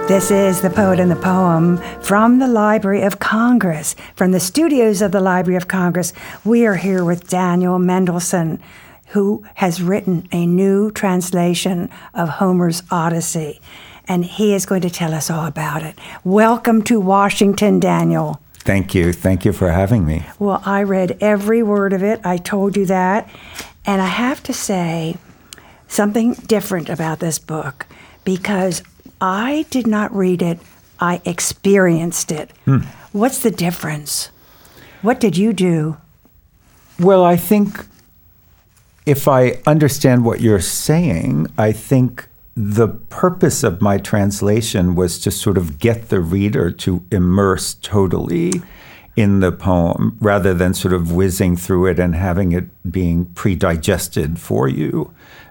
This is The Poet and the Poem from the Library of Congress. From the studios of the Library of Congress, we are here with Daniel Mendelsohn, who has written a new translation of Homer's Odyssey. And he is going to tell us all about it. Welcome to Washington, Daniel. Thank you. Thank you for having me. Well, I read every word of it. I told you that. And I have to say something different about this book, because I did not read it. I experienced it. What's the difference? What did you do? Well, I think if I understand what you're saying, I think the purpose of my translation was to sort of get the reader to immerse totally in the poem rather than sort of whizzing through it and having it being pre-digested for you.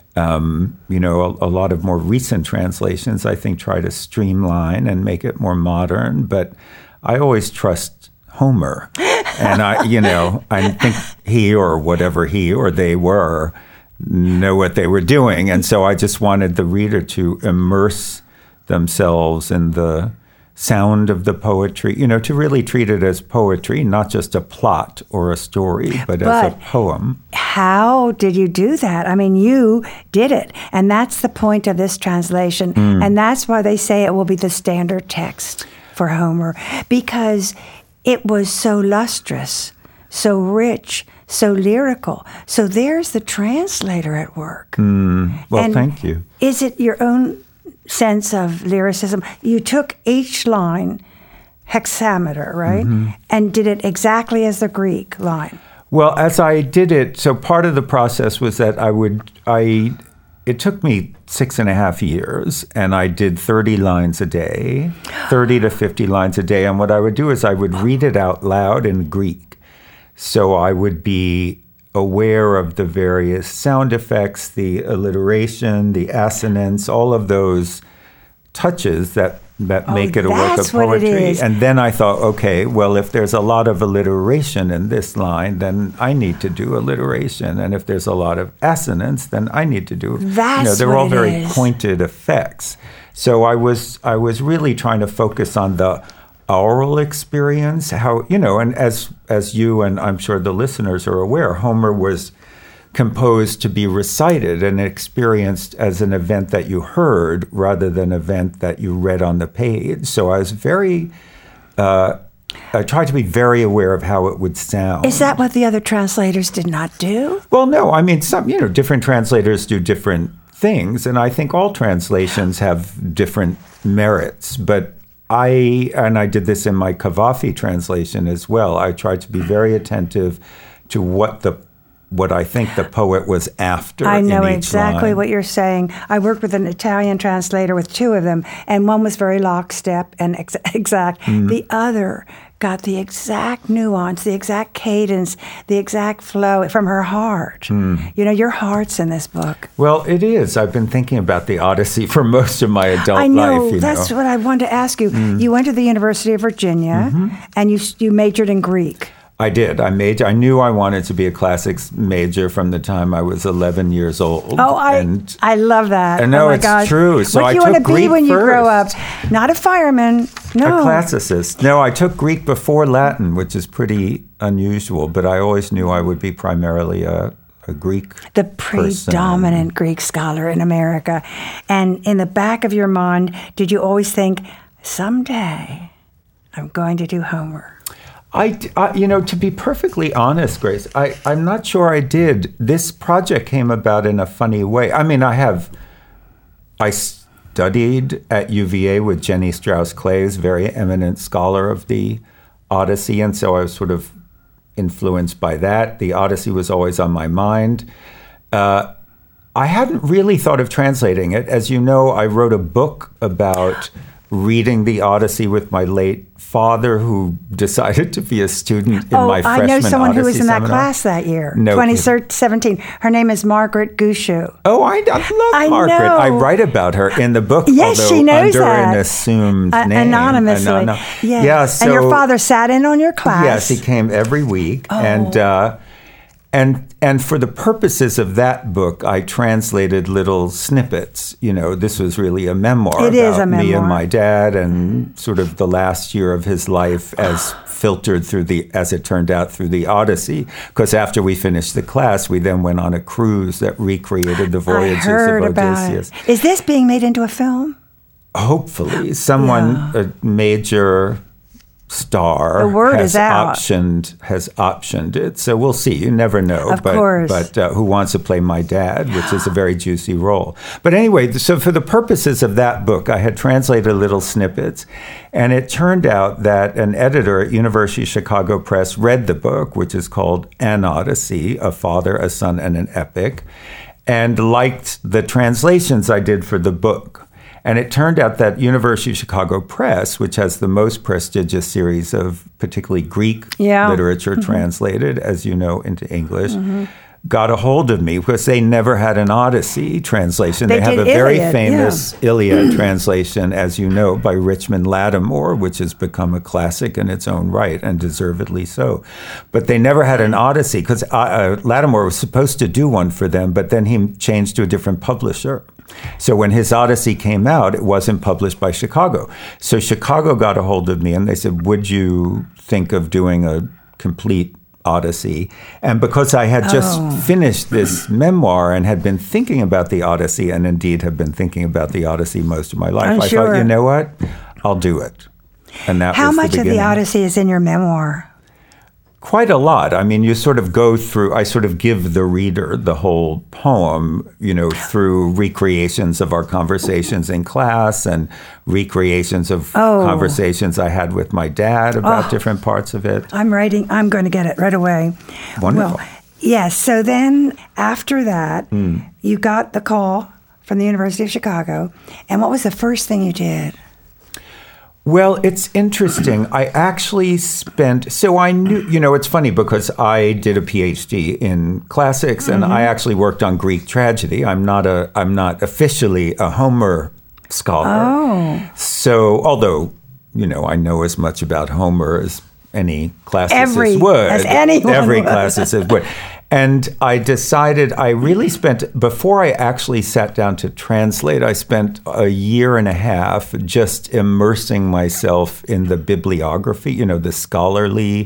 A lot of more recent translations, I think, try to streamline and make it more modern, but I always trust Homer. And I think he or whatever he or they were know what they were doing. And so I just wanted the reader to immerse themselves in the sound of the poetry, to really treat it as poetry, not just a plot or a story, but as a poem. How did you do that? I mean, you did it. And that's the point of this translation. And that's why they say it will be the standard text for Homer, because it was so lustrous, so rich, so lyrical. So there's the translator at work. Thank you. Is it your own sense of lyricism? You took each line hexameter, right? And did it exactly as the Greek line. Well, as I did it, so part of the process was that it took me 6.5 years, and I did 30 lines a day, 30 to 50 lines a day. And what I would do is I would read it out loud in Greek. So I would be aware of the various sound effects, the alliteration, the assonance, all of those touches that make it a work of poetry. And then I thought, okay, well, if there's a lot of alliteration in this line, then I need to do alliteration. And if there's a lot of assonance, then I need to do, they're all very pointed effects. So I was really trying to focus on the oral experience, how, and as you and I'm sure the listeners are aware, Homer was composed to be recited and experienced as an event that you heard rather than an event that you read on the page. So I was I tried to be very aware of how it would sound. Is that what the other translators did not do? Well, no. I mean, some, different translators do different things, and I think all translations have different merits, but I did this in my Cavafy translation as well. I tried to be very attentive to what I think the poet was after. I know in each exactly line. What you're saying. I worked with an Italian translator with two of them, and one was very lockstep and exact. The other got the exact nuance, the exact cadence, the exact flow from her heart. Your heart's in this book. Well, it is. I've been thinking about the Odyssey for most of my adult life. I know. That's what I wanted to ask you. You went to the University of Virginia, and you majored in Greek. I did. I knew I wanted to be a classics major from the time I was 11 years old. Oh, I love that. I know, oh my it's gosh. true. So what do you want to be when you grow up? Not a fireman. No. A classicist. No, I took Greek before Latin, which is pretty unusual, but I always knew I would be primarily a Greek the predominant person. Greek scholar in America. And in the back of your mind, did you always think, someday I'm going to do Homer? To be perfectly honest, Grace, I'm not sure I did. This project came about in a funny way. I mean, I studied at UVA with Jenny Strauss-Clay, very eminent scholar of the Odyssey, and so I was sort of influenced by that. The Odyssey was always on my mind. I hadn't really thought of translating it. As you know, I wrote a book about reading the Odyssey with my late father, who decided to be a student in my freshman Odyssey. I know someone Odyssey who was in seminar. that class that year, No 2017. Her name is Margaret Gushu. Oh, I love Margaret. Know. I write about her in the book, yes, although she knows under that. an assumed name. Anonymously. Yes. Yeah, so, and your father sat in on your class. Yes, he came every week. And And for the purposes of that book, I translated little snippets. This was really a memoir about me and my dad and sort of the last year of his life as filtered as it turned out, through the Odyssey. Because after we finished the class, we then went on a cruise that recreated the voyages of Odysseus. Is this being made into a film? Hopefully. A major star has optioned it, so we'll see. You never know. Of course. But who wants to play my dad, which is a very juicy role. But anyway, so for the purposes of that book, I had translated little snippets, and it turned out that an editor at University of Chicago Press read the book, which is called An Odyssey, A Father, a Son, and an Epic, and liked the translations I did for the book. And it turned out that University of Chicago Press, which has the most prestigious series of particularly Greek literature translated, as you know, into English, got a hold of me because they never had an Odyssey translation. They have a very famous Iliad translation, as you know, by Richmond Lattimore, which has become a classic in its own right, and deservedly so. But they never had an Odyssey because Lattimore was supposed to do one for them, but then he changed to a different publisher. So when his Odyssey came out, it wasn't published by Chicago. So Chicago got a hold of me and they said, would you think of doing a complete Odyssey? And because I had just finished this memoir and had been thinking about the Odyssey, and indeed have been thinking about the Odyssey most of my life, I thought, you know what? I'll do it. And that How was much the of the Odyssey is in your memoir? Quite a lot. I mean, you sort of go through, I sort of give the reader the whole poem, through recreations of our conversations in class and recreations of conversations I had with my dad about different parts of it. I'm going to get it right away. Wonderful. Well, yes. So then after that, you got the call from the University of Chicago. And what was the first thing you did? Well, it's interesting. I actually so I knew, it's funny because I did a PhD in classics and I actually worked on Greek tragedy. I'm not officially a Homer scholar. So, although, I know as much about Homer as any classicist would. As anyone Every would. classicist would. And I decided before I actually sat down to translate, I spent a year and a half just immersing myself in the bibliography, the scholarly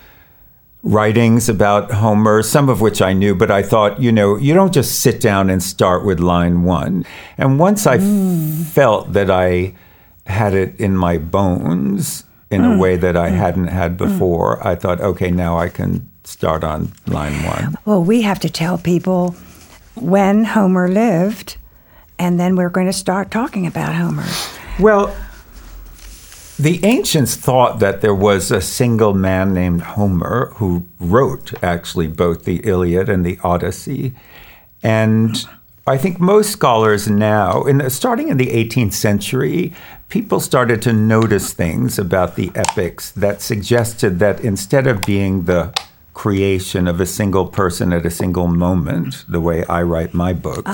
writings about Homer, some of which I knew, but I thought, you don't just sit down and start with line one. And once I felt that I had it in my bones in a way that I hadn't had before, I thought, okay, now I can start on line one. Well, we have to tell people when Homer lived, and then we're going to start talking about Homer. Well, the ancients thought that there was a single man named Homer who wrote, actually, both the Iliad and the Odyssey. And I think most scholars now, starting in the 18th century, people started to notice things about the epics that suggested that instead of being the creation of a single person at a single moment, the way I write my books,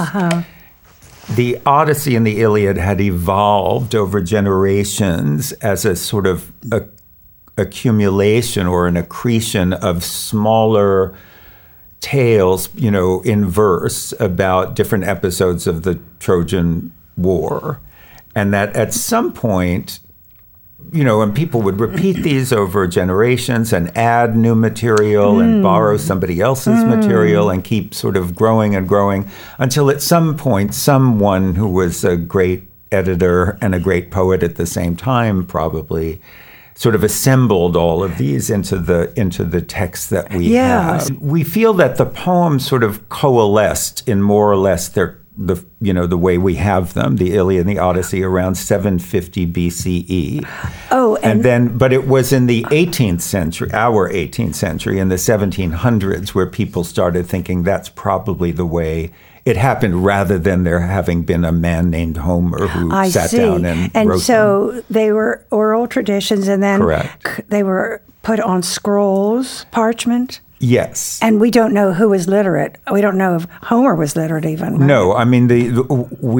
the Odyssey and the Iliad had evolved over generations as a sort of accumulation or an accretion of smaller tales, in verse about different episodes of the Trojan War. And that at some point, and people would repeat these over generations and add new material and borrow somebody else's material and keep sort of growing and growing until at some point, someone who was a great editor and a great poet at the same time probably sort of assembled all of these into the text that we have. We feel that the poems sort of coalesced in more or less the way we have them, the Iliad and the Odyssey, around 750 BCE. But it was in the 18th century, our 18th century, in the 1700s, where people started thinking that's probably the way it happened, rather than there having been a man named Homer who sat down and wrote And so them. They were oral traditions, and then they were put on scrolls, parchment. Yes. And we don't know who was literate. We don't know if Homer was literate even. Right? No, I mean,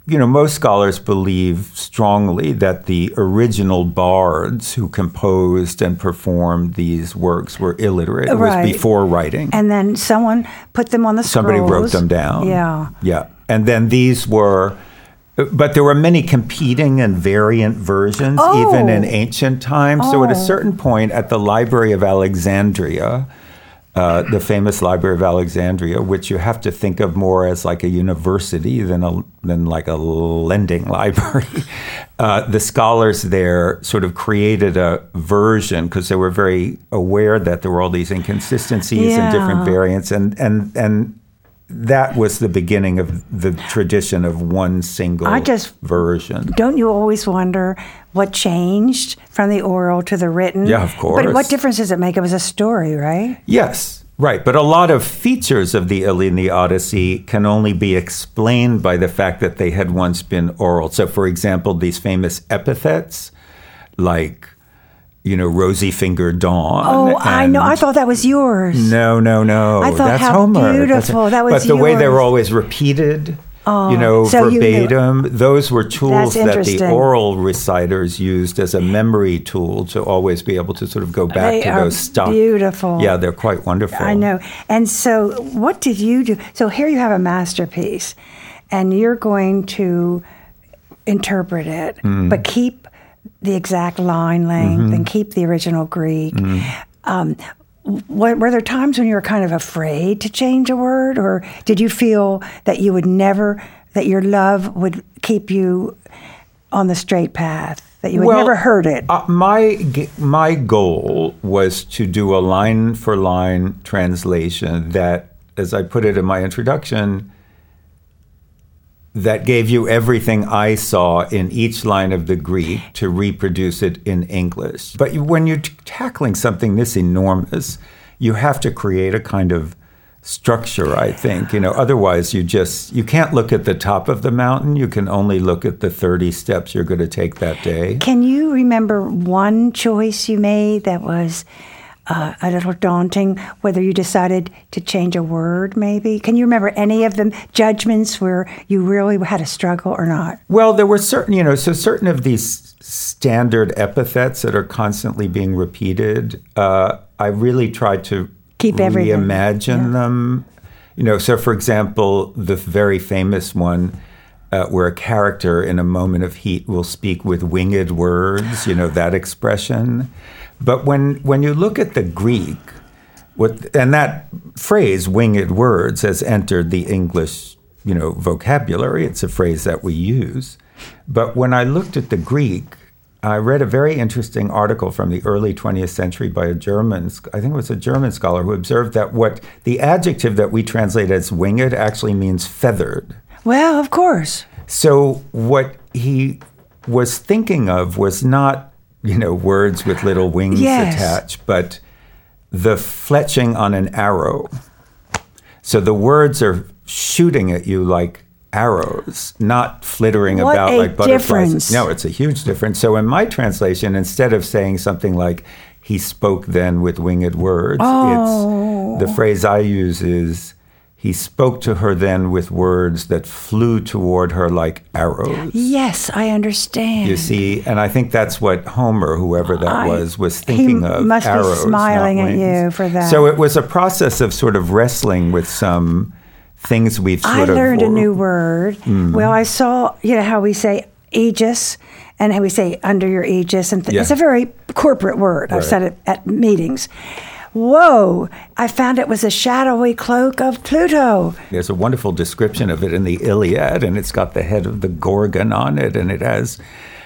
most scholars believe strongly that the original bards who composed and performed these works were illiterate. It was before writing. And then someone put them on the scrolls. Somebody wrote them down. Yeah. Yeah. And then these were, but there were many competing and variant versions, even in ancient times. So at a certain point at the Library of Alexandria, the famous Library of Alexandria, which you have to think of more as like a university than like a lending library. The scholars there sort of created a version because they were very aware that there were all these inconsistencies and different variants, and that was the beginning of the tradition of one single version. Don't you always wonder what changed from the oral to the written? Yeah, of course. But what difference does it make? It was a story, right? Yes, right. But a lot of features of the Iliad and the Odyssey can only be explained by the fact that they had once been oral. So, for example, these famous epithets like, rosy-fingered dawn. Oh, I know. I thought that was yours. No. I thought that's how Homer. beautiful. That was yours. But the way they were always repeated, verbatim, those were tools that the oral reciters used as a memory tool to always be able to sort of go back to those stock. Beautiful. Yeah, they're quite wonderful. I know. And so what did you do? So here you have a masterpiece, and you're going to interpret it, but keep the exact line length and keep the original Greek. Were there times when you were kind of afraid to change a word, or did you feel that you would never, that your love would keep you on the straight path, that you would never hurt it? My goal was to do a line-for-line translation that, as I put it in my introduction, that gave you everything I saw in each line of the Greek to reproduce it in English. But when you're tackling something this enormous, you have to create a kind of structure, I think. Otherwise you can't look at the top of the mountain. You can only look at the 30 steps you're going to take that day. Can you remember one choice you made that was a little daunting, whether you decided to change a word, maybe? Can you remember any of them, judgments where you really had a struggle or not? Well, there were certain of these standard epithets that are constantly being repeated. I really tried to reimagine them. So for example, the very famous one, where a character in a moment of heat will speak with winged words, that expression. But when you look at the Greek, and that phrase, winged words, has entered the English, vocabulary. It's a phrase that we use. But when I looked at the Greek, I read a very interesting article from the early 20th century by I think it was a German scholar, who observed that the adjective that we translate as winged actually means feathered. Well, of course. So what he was thinking of was not words with little wings attached, but the fletching on an arrow. So the words are shooting at you like arrows, not flittering about like butterflies. Difference. No, it's a huge difference. So in my translation, instead of saying something like, he spoke then with winged words, the phrase I use is, he spoke to her then with words that flew toward her like arrows. Yes, I understand. You see, and I think that's what Homer, whoever that was thinking of. He must arrows, be smiling not at wings. you for that. So it was a process of sort of wrestling with some things we've sort of... I learned a new word. Well, I saw, how we say aegis, and how we say under your aegis. And it's a very corporate word. I've said it at meetings. Whoa, I found it was a shadowy cloak of Pluto. There's a wonderful description of it in the Iliad, and it's got the head of the Gorgon on it, and it has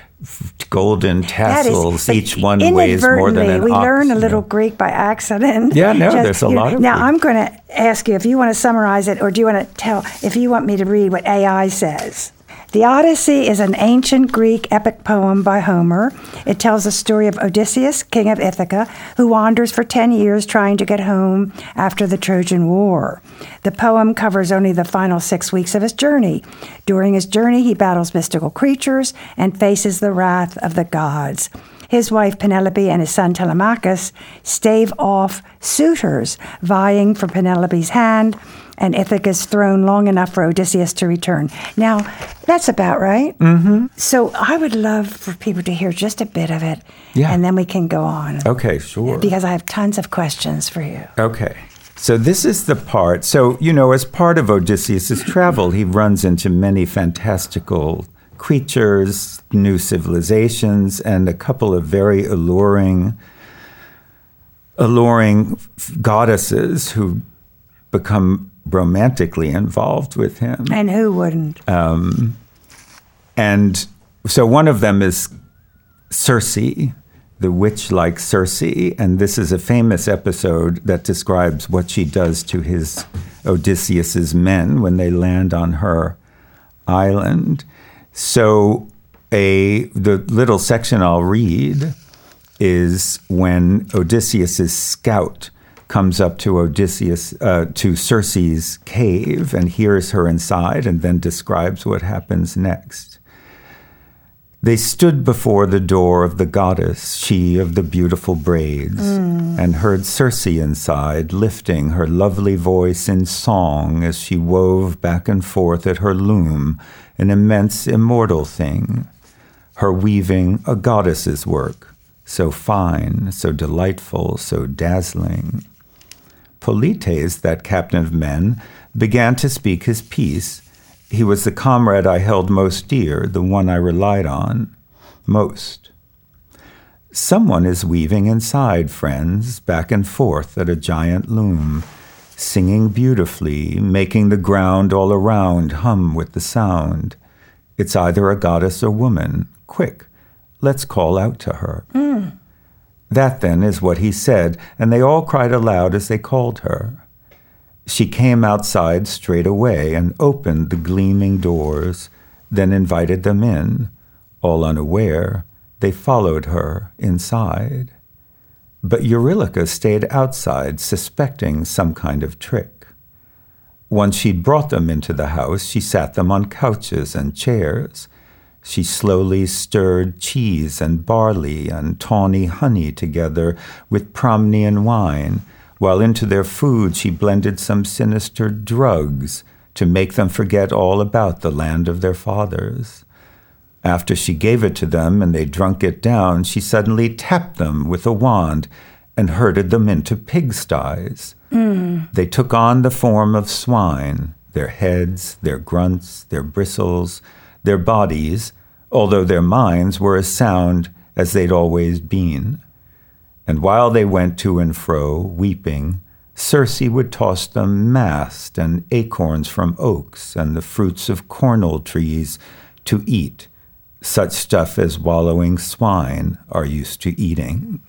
golden tassels. Each one weighs more than an ox. We learn a little Greek by accident. Yeah, no, there's a lot of Now, Greek. I'm going to ask you if you want to summarize it, or do you want to if you want me to read what AI says. The Odyssey is an ancient Greek epic poem by Homer. It tells the story of Odysseus, king of Ithaca, who wanders for 10 years trying to get home after the Trojan War. The poem covers only the final 6 weeks of his journey. During his journey, he battles mystical creatures and faces the wrath of the gods. His wife Penelope and his son Telemachus stave off suitors vying for Penelope's hand, and Ithaca's throne long enough for Odysseus to return. Now, that's about right. Mm-hmm. So I would love for people to hear just a bit of it, Yeah. and then we can go on. Okay, sure. Because I have tons of questions for you. Okay. So this is the part. So, as part of Odysseus's travel, he runs into many fantastical creatures, new civilizations, and a couple of very alluring goddesses who become romantically involved with him. And who wouldn't? And so one of them is Circe, the witch-like Circe, and this is a famous episode that describes what she does to Odysseus's men when they land on her island. So the little section I'll read is when Odysseus's scout comes up to to Circe's cave and hears her inside, and then describes what happens next. They stood before the door of the goddess, she of the beautiful braids, and heard Circe inside, lifting her lovely voice in song as she wove back and forth at her loom, an immense immortal thing, her weaving a goddess's work, so fine, so delightful, so dazzling. Polites, that captain of men, began to speak his piece. He was the comrade I held most dear, the one I relied on most. Someone is weaving inside, friends, back and forth at a giant loom, singing beautifully, making the ground all around hum with the sound. It's either a goddess or woman. Quick, let's call out to her. That, then, is what he said, and they all cried aloud as they called her. She came outside straight away and opened the gleaming doors, then invited them in. All unaware, they followed her inside. But Eurylochus stayed outside, suspecting some kind of trick. Once she'd brought them into the house, she sat them on couches and chairs. She slowly stirred cheese and barley and tawny honey together with Pramnian wine, while into their food she blended some sinister drugs to make them forget all about the land of their fathers. After she gave it to them and they drunk it down, she suddenly tapped them with a wand and herded them into pigsties. They took on the form of swine, their heads, their grunts, their bristles, their bodies, although their minds were as sound as they'd always been. And while they went to and fro, weeping, Circe would toss them mast and acorns from oaks and the fruits of cornel trees to eat, such stuff as wallowing swine are used to eating.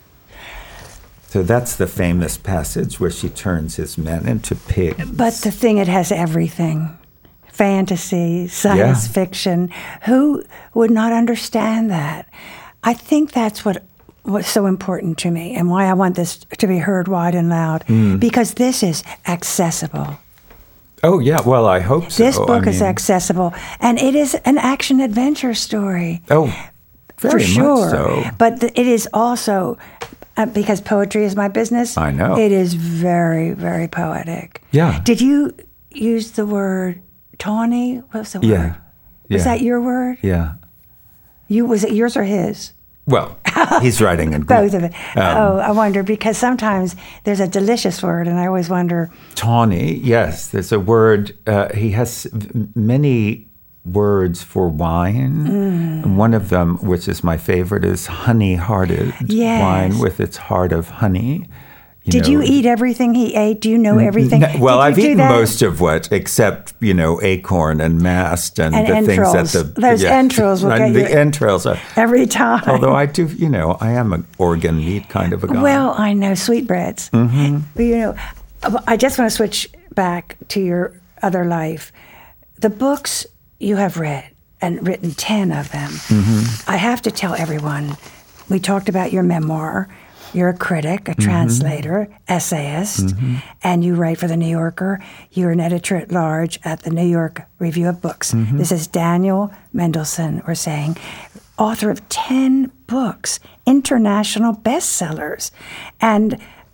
So that's the famous passage where she turns his men into pigs. But the thing, it has everything. Fantasy, science fiction. Who would not understand that? I think that's what's so important to me and why I want this to be heard wide and loud, because this is accessible. Oh, yeah. Well, I hope so. This book is accessible, and it is an action-adventure story. Oh, very for sure. much so. But it is also, because poetry is my business, I know. It is very, very poetic. Yeah. Did you use the word tawny? What was the word? Yeah. Was that your word? Yeah. Was it yours or his? Well, he's writing in Greek. Both of it. I wonder, because sometimes there's a delicious word, and I always wonder. Tawny, yes. There's a word. He has many words for wine. And one of them, which is my favorite, is honey-hearted wine with its heart of honey. Did you eat everything he ate? Do you know everything? Well, I've eaten most of what, except, acorn and mast and the entrails. things that Those entrails will get you. The entrails are. Every time. Although I do, I am an organ meat kind of a guy. Well, I know, sweetbreads. But, I just want to switch back to your other life. The books you have read, and written 10 of them, I have to tell everyone, we talked about your memoir. You're a critic, a translator, essayist, and you write for The New Yorker. You're an editor-at-large at the New York Review of Books. This is Daniel Mendelsohn, we're saying, author of 10 books, international bestsellers. And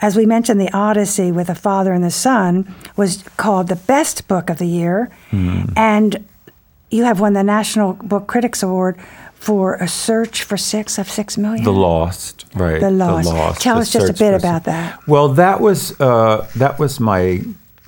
as we mentioned, the Odyssey with the Father and the Son was called the best book of the year. And you have won the National Book Critics Award for A Search for 6 million. The Lost, right. The Lost. Tell us just a bit about that. Well, that was my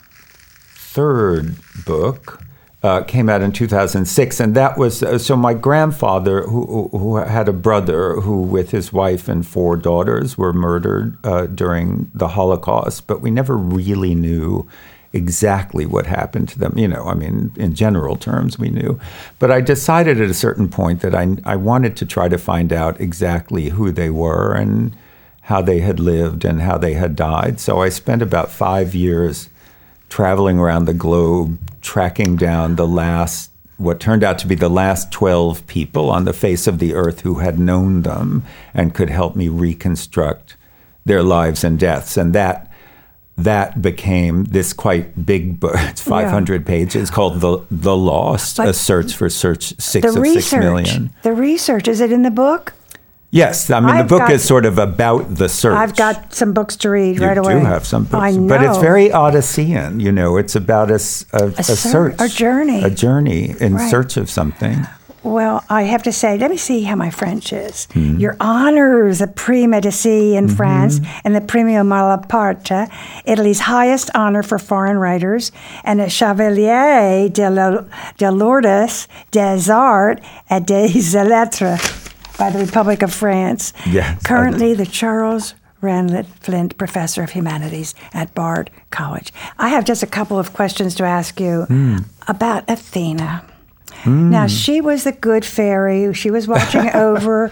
third book. Came out in 2006, and that was so my grandfather, who had a brother who, with his wife and 4 daughters, were murdered during the Holocaust, but we never really knew exactly what happened to them. In general terms, we knew. But I decided at a certain point that I wanted to try to find out exactly who they were and how they had lived and how they had died. So I spent about 5 years traveling around the globe, tracking down what turned out to be the last 12 people on the face of the earth who had known them and could help me reconstruct their lives and deaths. And that became this quite big book. It's 500 pages, called The Lost, A Search for 6 million. The research, is it in the book? Yes, the book is sort of about the search. I've got some books to read right away. You do have some books. I know. But it's very Odyssean, It's about a search. A journey. A journey in search of something. Well, I have to say, let me see how my French is. Your honors a Prix Médicis in France and the Premio Malaparte, Italy's highest honor for foreign writers, and a Chevalier de l'Ordre des Arts et des Lettres by the Republic of France. Yes, Currently the Charles Ranlett Flint Professor of Humanities at Bard College. I have just a couple of questions to ask you about Athena. Now, she was the good fairy. She was watching over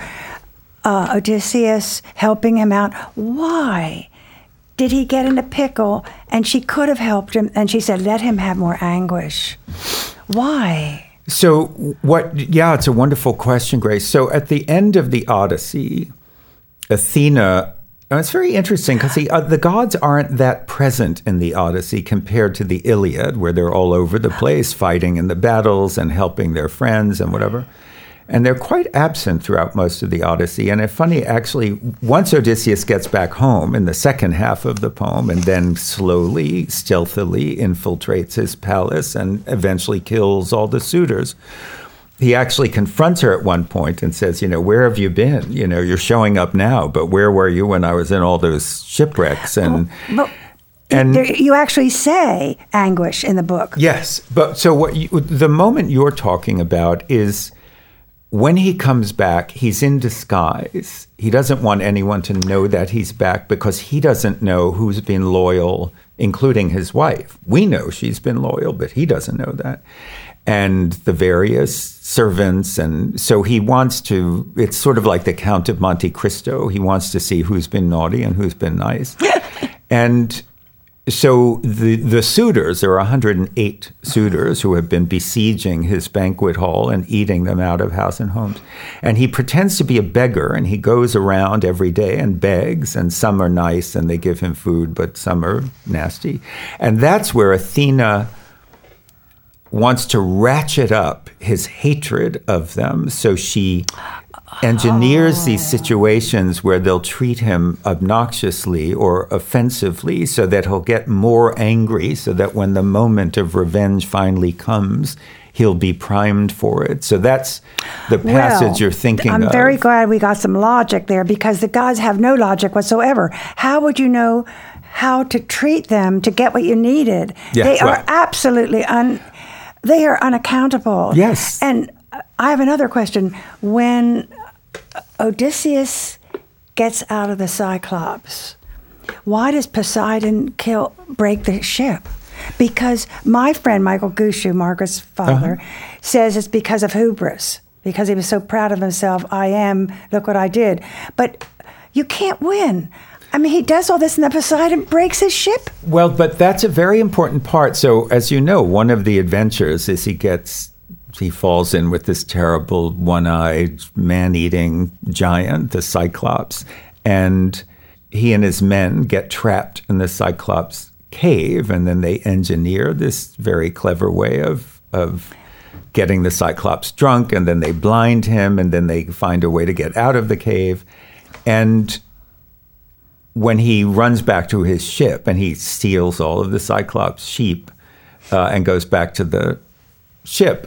Odysseus, helping him out. Why did he get in a pickle? And she could have helped him, and she said, let him have more anguish. Why? So it's a wonderful question, Grace. So at the end of the Odyssey, Athena, it's very interesting because the gods aren't that present in the Odyssey compared to the Iliad, where they're all over the place fighting in the battles and helping their friends and whatever. And they're quite absent throughout most of the Odyssey. And it's funny, actually, once Odysseus gets back home in the second half of the poem and then slowly, stealthily infiltrates his palace and eventually kills all the suitors, he actually confronts her at one point and says, where have you been? You're showing up now, but where were you when I was in all those shipwrecks? And you actually say anguish in the book. Yes. But so the moment you're talking about is when he comes back, he's in disguise. He doesn't want anyone to know that he's back because he doesn't know who's been loyal, including his wife. We know she's been loyal, but he doesn't know that. And the various servants. And so he wants to, it's sort of like the Count of Monte Cristo. He wants to see who's been naughty and who's been nice. And so the suitors, there are 108 suitors who have been besieging his banquet hall and eating them out of house and homes. And he pretends to be a beggar, and he goes around every day and begs, and some are nice and they give him food, but some are nasty. And that's where Athena wants to ratchet up his hatred of them. So she engineers these situations where they'll treat him obnoxiously or offensively so that he'll get more angry, so that when the moment of revenge finally comes, he'll be primed for it. So that's the passage you're thinking of. I'm very glad we got some logic there, because the gods have no logic whatsoever. How would you know how to treat them to get what you needed? Yeah, they are absolutely they are unaccountable. Yes. And I have another question. When Odysseus gets out of the Cyclops, why does Poseidon break the ship? Because my friend Michael Gushu, Margaret's father, says it's because of hubris, because he was so proud of himself. Look what I did. But you can't win. I mean, he does all this and then Poseidon breaks his ship. Well, but that's a very important part. So, as you know, one of the adventures is he falls in with this terrible one-eyed, man-eating giant, the Cyclops, and he and his men get trapped in the Cyclops cave, and then they engineer this very clever way of getting the Cyclops drunk, and then they blind him, and then they find a way to get out of the cave. And when he runs back to his ship and he steals all of the Cyclops sheep and goes back to the ship,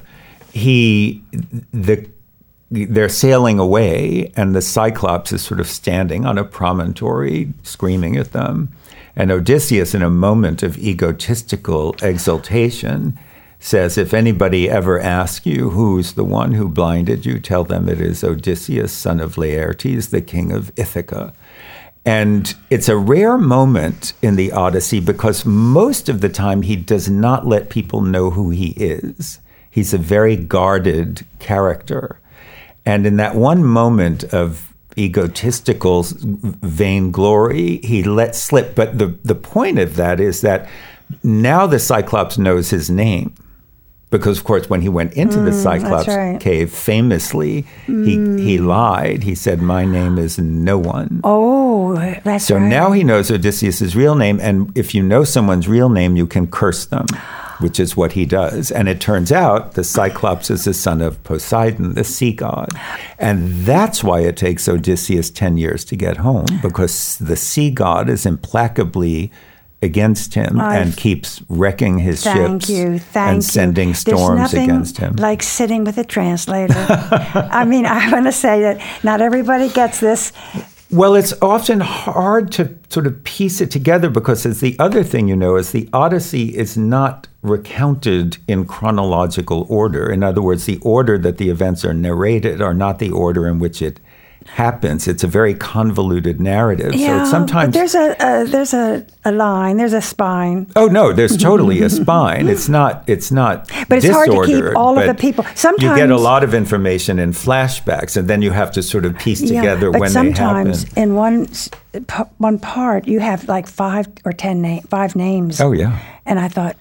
they're sailing away, and the Cyclops is sort of standing on a promontory screaming at them. And Odysseus, in a moment of egotistical exultation, says, if anybody ever asks you who's the one who blinded you, tell them it is Odysseus, son of Laertes, the king of Ithaca. And it's a rare moment in the Odyssey because most of the time he does not let people know who he is. He's a very guarded character. And in that one moment of egotistical vainglory, he lets slip. But the point of that is that now the Cyclops knows his name. Because, of course, when he went into the Cyclops cave, famously, he lied. He said, my name is no one. Oh, that's right. So now he knows Odysseus' real name. And if you know someone's real name, you can curse them, which is what he does. And it turns out the Cyclops is the son of Poseidon, the sea god. And that's why it takes Odysseus 10 years to get home, because the sea god is implacably against him and keeps wrecking his ships and sending storms against him. Like sitting with a translator. I mean, I want to say that not everybody gets this. Well, it's often hard to sort of piece it together because it's the other thing, is the Odyssey is not recounted in chronological order. In other words, the order that the events are narrated are not the order in which it happens. It's a very convoluted narrative. Yeah, so it's sometimes there's a line, there's a spine. Oh no, there's totally a spine. It's not. But it's hard to keep all of the people. Sometimes you get a lot of information in flashbacks, and then you have to sort of piece together when they happen. But sometimes in one part you have like 5 or 10 5 names. Oh yeah. And I thought,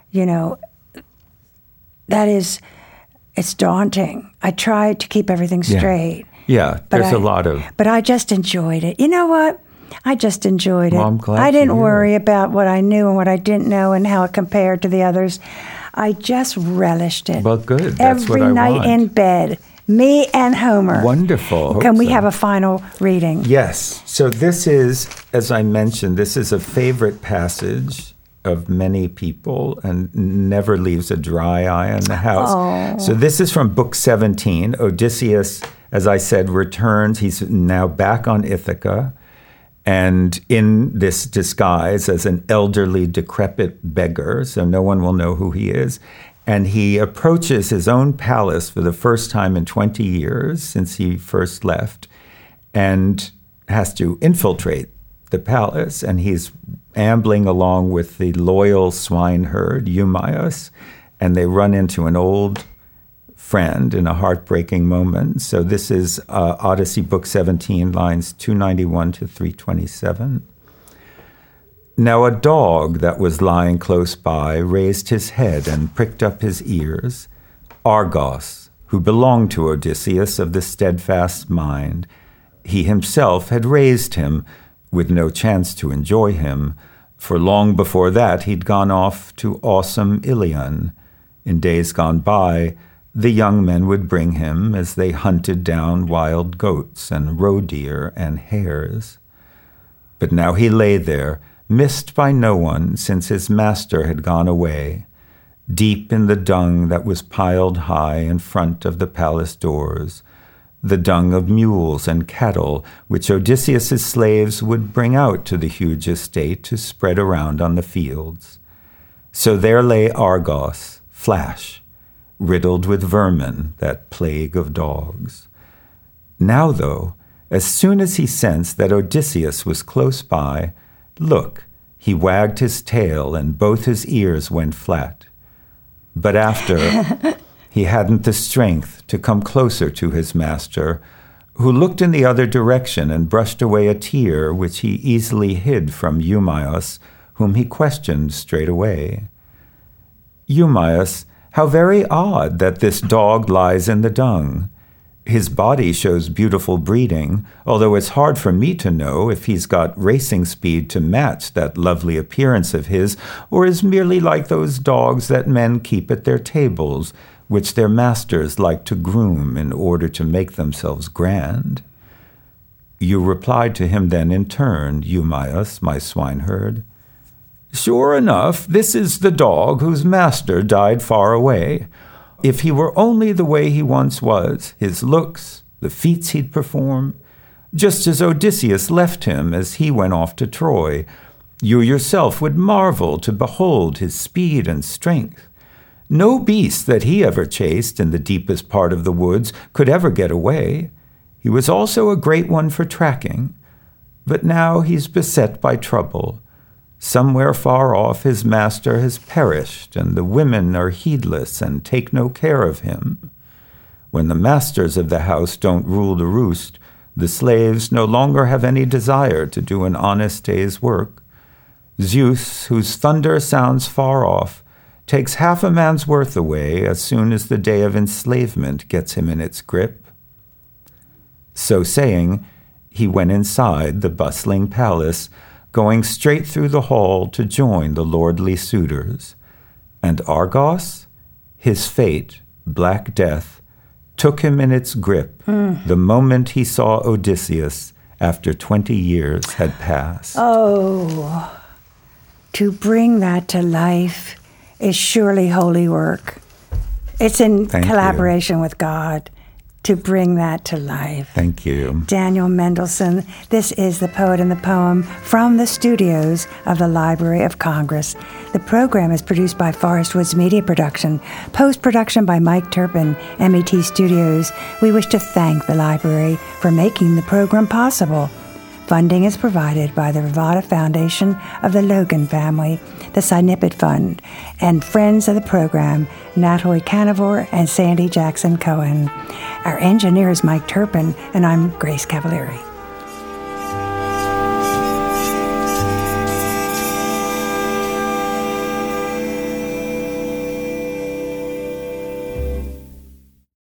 it's daunting. I tried to keep everything straight. Yeah, there's a lot of... But I just enjoyed it. You know what? I just enjoyed it. Well, I'm glad I didn't worry about what I knew and what I didn't know and how it compared to the others. I just relished it. Well, good. That's Every what I night want. in bed, me and Homer. Wonderful. Can we have a final reading? Yes. So this is, as I mentioned, this is a favorite passage of many people and never leaves a dry eye in the house. Oh. So this is from Book 17. Odysseus, as I said, returns. He's now back on Ithaca, and in this disguise as an elderly, decrepit beggar, so no one will know who he is. And he approaches his own palace for the first time in 20 years since he first left, and has to infiltrate the palace. And he's ambling along with the loyal swineherd, Eumaeus, and they run into an old friend in a heartbreaking moment. So this is Odyssey, Book 17, lines 291 to 327. Now a dog that was lying close by raised his head and pricked up his ears. Argos, who belonged to Odysseus of the steadfast mind, he himself had raised him, with no chance to enjoy him, for long before that he'd gone off to awesome Ilion. In days gone by, the young men would bring him as they hunted down wild goats and roe deer and hares. But now he lay there, missed by no one since his master had gone away, deep in the dung that was piled high in front of the palace doors, the dung of mules and cattle, which Odysseus's slaves would bring out to the huge estate to spread around on the fields. So there lay Argos, flash, riddled with vermin, that plague of dogs. Now, though, as soon as he sensed that Odysseus was close by, look, he wagged his tail and both his ears went flat. But after... he hadn't the strength to come closer to his master, who looked in the other direction and brushed away a tear which he easily hid from Eumaeus, whom he questioned straight away. Eumaeus, how very odd that this dog lies in the dung. His body shows beautiful breeding, although it's hard for me to know if he's got racing speed to match that lovely appearance of his, or is merely like those dogs that men keep at their tables, which their masters like to groom in order to make themselves grand. You replied to him then in turn, Eumaeus, my swineherd. Sure enough, this is the dog whose master died far away. If he were only the way he once was, his looks, the feats he'd perform, just as Odysseus left him as he went off to Troy, you yourself would marvel to behold his speed and strength. No beast that he ever chased in the deepest part of the woods could ever get away. He was also a great one for tracking, but now he's beset by trouble. Somewhere far off his master has perished, and the women are heedless and take no care of him. When the masters of the house don't rule the roost, the slaves no longer have any desire to do an honest day's work. Zeus, whose thunder sounds far off, takes half a man's worth away as soon as the day of enslavement gets him in its grip. So saying, he went inside the bustling palace, going straight through the hall to join the lordly suitors. And Argos, his fate, black death, took him in its grip the moment he saw Odysseus after 20 years had passed. Oh, to bring that to life is surely holy work. It's in collaboration with God to bring that to life. Thank you. Daniel Mendelsohn, this is The Poet and the Poem from the studios of the Library of Congress. The program is produced by Forest Woods Media Production, post-production by Mike Turpin, MET Studios. We wish to thank the library for making the program possible. Funding is provided by the Rivada Foundation of the Logan family, the Synipid Fund, and friends of the program, Natalie Canavore and Sandy Jackson Cohen. Our engineer is Mike Turpin, and I'm Grace Cavalieri.